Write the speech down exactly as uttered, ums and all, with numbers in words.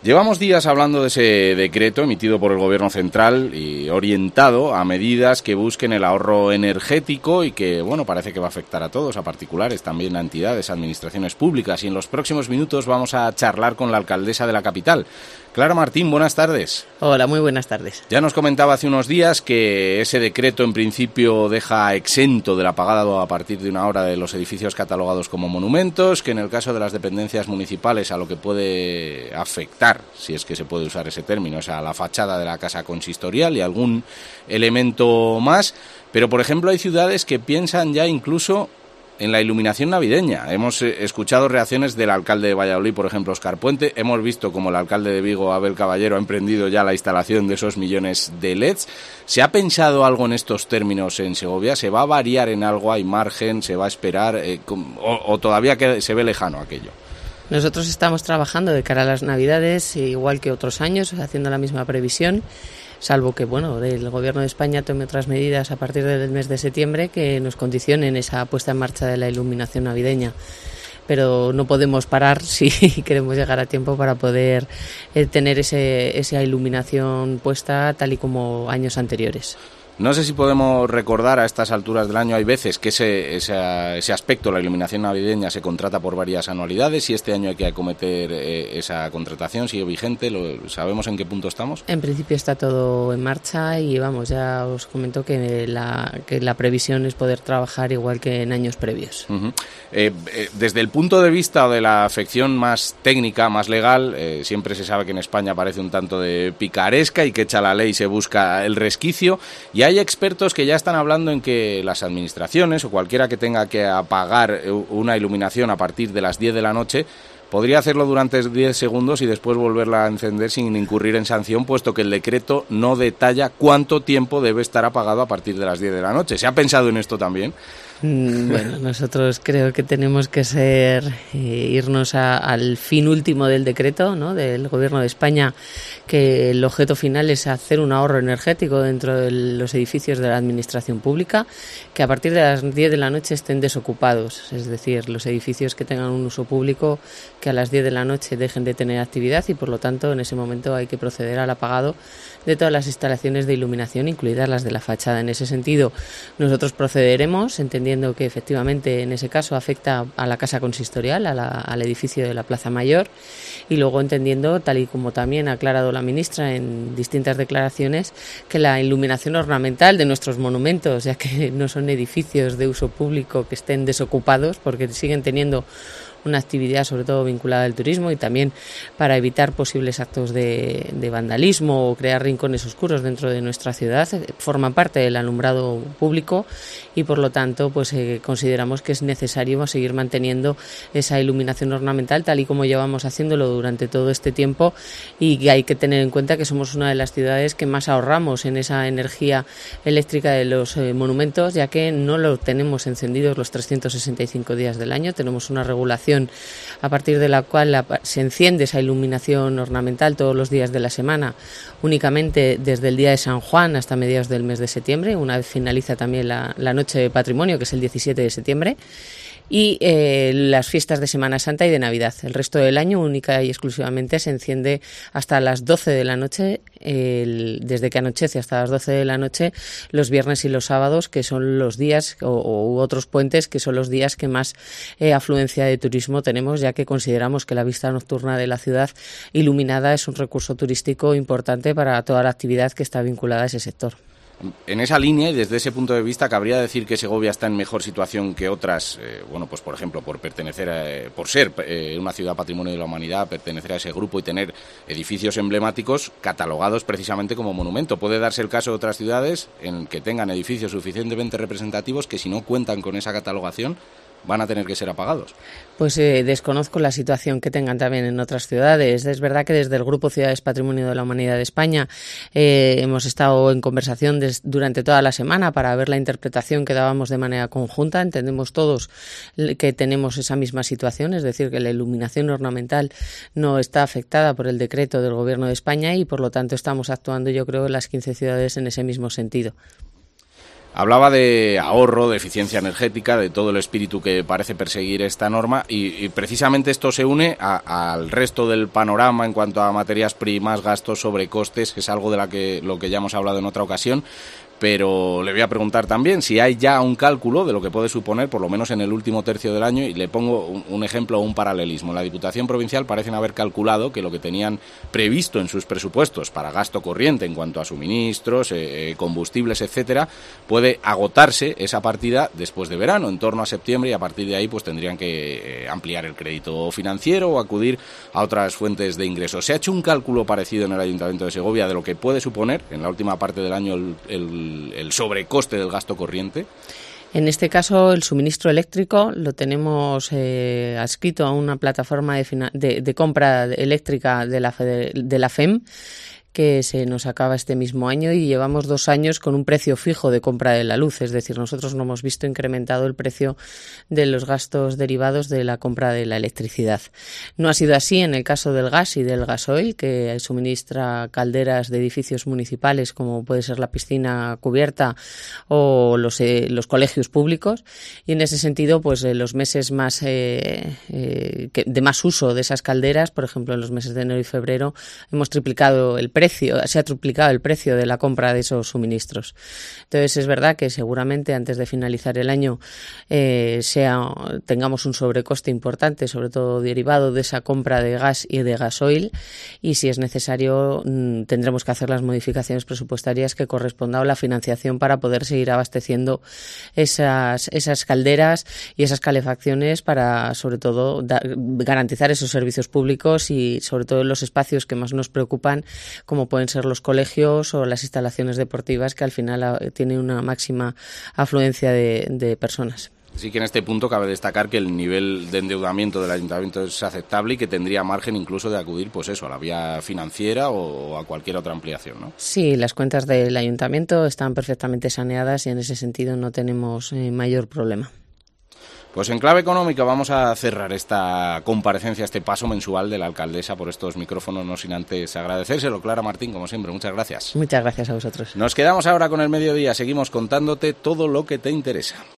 Llevamos días hablando de ese decreto emitido por el Gobierno central y orientado a medidas que busquen el ahorro energético y que, bueno, parece que va a afectar a todos, a particulares, también a entidades, a administraciones públicas. Y en los próximos minutos vamos a charlar con la alcaldesa de la capital. Clara Martín, buenas tardes. Hola, muy buenas tardes. Ya nos comentaba hace unos días que ese decreto en principio deja exento del apagado a partir de una hora de los edificios catalogados como monumentos, que en el caso de las dependencias municipales a lo que puede afectar, si es que se puede usar ese término, es a la fachada de la casa consistorial y algún elemento más. Pero, por ejemplo, hay ciudades que piensan ya incluso en la iluminación navideña. Hemos eh, escuchado reacciones del alcalde de Valladolid, por ejemplo, Óscar Puente. Hemos visto como el alcalde de Vigo, Abel Caballero, ha emprendido ya la instalación de esos millones de L E Ds. ¿Se ha pensado algo en estos términos en Segovia? ¿Se va a variar en algo? ¿Hay margen? ¿Se va a esperar? Eh, o, ¿O todavía que se ve lejano aquello? Nosotros estamos trabajando de cara a las Navidades, igual que otros años, haciendo la misma previsión, salvo que, bueno, el Gobierno de España tome otras medidas a partir del mes de septiembre que nos condicionen esa puesta en marcha de la iluminación navideña. Pero no podemos parar si queremos llegar a tiempo para poder eh, tener ese, esa iluminación puesta tal y como años anteriores. No sé si podemos recordar a estas alturas del año, hay veces que ese, ese, ese aspecto, la iluminación navideña, se contrata por varias anualidades y este año hay que acometer eh, esa contratación, sigue vigente, ¿lo, ¿sabemos en qué punto estamos? En principio está todo en marcha y vamos, ya os comento que la, que la previsión es poder trabajar igual que en años previos. Uh-huh. eh, eh, desde el punto de vista de la afección más técnica, más legal, eh, siempre se sabe que en España parece un tanto de picaresca y que echa la ley se busca el resquicio, y hay expertos que ya están hablando en que las administraciones o cualquiera que tenga que apagar una iluminación a partir de las diez de la noche podría hacerlo durante diez segundos y después volverla a encender sin incurrir en sanción, puesto que el decreto no detalla cuánto tiempo debe estar apagado a partir de las diez de la noche. ¿Se ha pensado en esto también? Bueno, nosotros creo que tenemos que ser eh, irnos a, al fin último del decreto, ¿no?, del Gobierno de España, que el objeto final es hacer un ahorro energético dentro de los edificios de la administración pública, que a partir de las diez de la noche estén desocupados, es decir, los edificios que tengan un uso público que a las diez de la noche dejen de tener actividad y por lo tanto en ese momento hay que proceder al apagado de todas las instalaciones de iluminación, incluidas las de la fachada. En ese sentido, nosotros procederemos entendiendo que efectivamente en ese caso afecta a la casa consistorial, a la, al edificio de la Plaza Mayor, y luego entendiendo, tal y como también ha aclarado la ministra en distintas declaraciones, que la iluminación ornamental de nuestros monumentos, ya que no son edificios de uso público que estén desocupados porque siguen teniendo una actividad sobre todo vinculada al turismo y también para evitar posibles actos de, de vandalismo o crear rincones oscuros dentro de nuestra ciudad, forman parte del alumbrado público y por lo tanto pues eh, consideramos que es necesario seguir manteniendo esa iluminación ornamental tal y como llevamos haciéndolo durante todo este tiempo, y que hay que tener en cuenta que somos una de las ciudades que más ahorramos en esa energía eléctrica de los eh, monumentos, ya que no lo tenemos encendidos los trescientos sesenta y cinco días del año. Tenemos una regulación a partir de la cual la, se enciende esa iluminación ornamental todos los días de la semana, únicamente desde el día de San Juan hasta mediados del mes de septiembre, una vez finaliza también la, la noche de patrimonio, que es el diecisiete de septiembre, y eh, las fiestas de Semana Santa y de Navidad. El resto del año única y exclusivamente se enciende hasta las doce de la noche, el, desde que anochece hasta las doce de la noche, los viernes y los sábados, que son los días, o, o otros puentes, que son los días que más eh, afluencia de turismo tenemos, ya que consideramos que la vista nocturna de la ciudad iluminada es un recurso turístico importante para toda la actividad que está vinculada a ese sector. En esa línea y desde ese punto de vista, ¿cabría decir que Segovia está en mejor situación que otras? Eh, bueno, pues por ejemplo, por pertenecer, a, por ser eh, una ciudad patrimonio de la humanidad, pertenecer a ese grupo y tener edificios emblemáticos catalogados precisamente como monumento. ¿Puede darse el caso de otras ciudades en que tengan edificios suficientemente representativos que si no cuentan con esa catalogación van a tener que ser apagados? Pues eh, desconozco la situación que tengan también en otras ciudades. Es verdad que desde el Grupo Ciudades Patrimonio de la Humanidad de España eh, hemos estado en conversación des, durante toda la semana para ver la interpretación que dábamos de manera conjunta. Entendemos todos que tenemos esa misma situación, es decir, que la iluminación ornamental no está afectada por el decreto del Gobierno de España y por lo tanto estamos actuando, yo creo, en las quince ciudades en ese mismo sentido. Hablaba de ahorro, de eficiencia energética, de todo el espíritu que parece perseguir esta norma y, y precisamente esto se une a, al resto del panorama en cuanto a materias primas, gastos, sobrecostes, que es algo de la que, lo que ya hemos hablado en otra ocasión. Pero le voy a preguntar también si hay ya un cálculo de lo que puede suponer, por lo menos en el último tercio del año, y le pongo un, un ejemplo o un paralelismo. En la Diputación Provincial parecen haber calculado que lo que tenían previsto en sus presupuestos para gasto corriente en cuanto a suministros, eh, combustibles, etcétera, puede agotarse esa partida después de verano, en torno a septiembre, y a partir de ahí pues tendrían que eh, ampliar el crédito financiero o acudir a otras fuentes de ingresos. ¿Se ha hecho un cálculo parecido en el Ayuntamiento de Segovia de lo que puede suponer en la última parte del año el, el el sobrecoste del gasto corriente? En este caso, el suministro eléctrico lo tenemos eh, adscrito a una plataforma de, fina- de, de compra eléctrica de la, Fede- de la F E M, que se nos acaba este mismo año, y llevamos dos años con un precio fijo de compra de la luz, es decir, nosotros no hemos visto incrementado el precio de los gastos derivados de la compra de la electricidad. No ha sido así en el caso del gas y del gasoil, que suministra calderas de edificios municipales, como puede ser la piscina cubierta o los, eh, los colegios públicos, y en ese sentido, pues eh, los meses más eh, eh, que, de más uso de esas calderas, por ejemplo, en los meses de enero y febrero, hemos triplicado el precio Precio, se ha triplicado el precio de la compra de esos suministros. Entonces es verdad que seguramente antes de finalizar el año eh, sea, tengamos un sobrecoste importante, sobre todo derivado de esa compra de gas y de gasoil, y si es necesario mm, tendremos que hacer las modificaciones presupuestarias que correspondan a la financiación para poder seguir abasteciendo esas, esas calderas y esas calefacciones para sobre todo da, garantizar esos servicios públicos y sobre todo en los espacios que más nos preocupan, como pueden ser los colegios o las instalaciones deportivas, que al final tienen una máxima afluencia de, de personas. Sí que en este punto cabe destacar que el nivel de endeudamiento del Ayuntamiento es aceptable y que tendría margen incluso de acudir, pues eso, a la vía financiera o a cualquier otra ampliación, ¿no? Sí, las cuentas del Ayuntamiento están perfectamente saneadas y en ese sentido no tenemos eh, mayor problema. Pues en clave económica vamos a cerrar esta comparecencia, este paso mensual de la alcaldesa por estos micrófonos, no sin antes agradecérselo. Clara Martín, como siempre, muchas gracias. Muchas gracias a vosotros. Nos quedamos ahora con el mediodía, seguimos contándote todo lo que te interesa.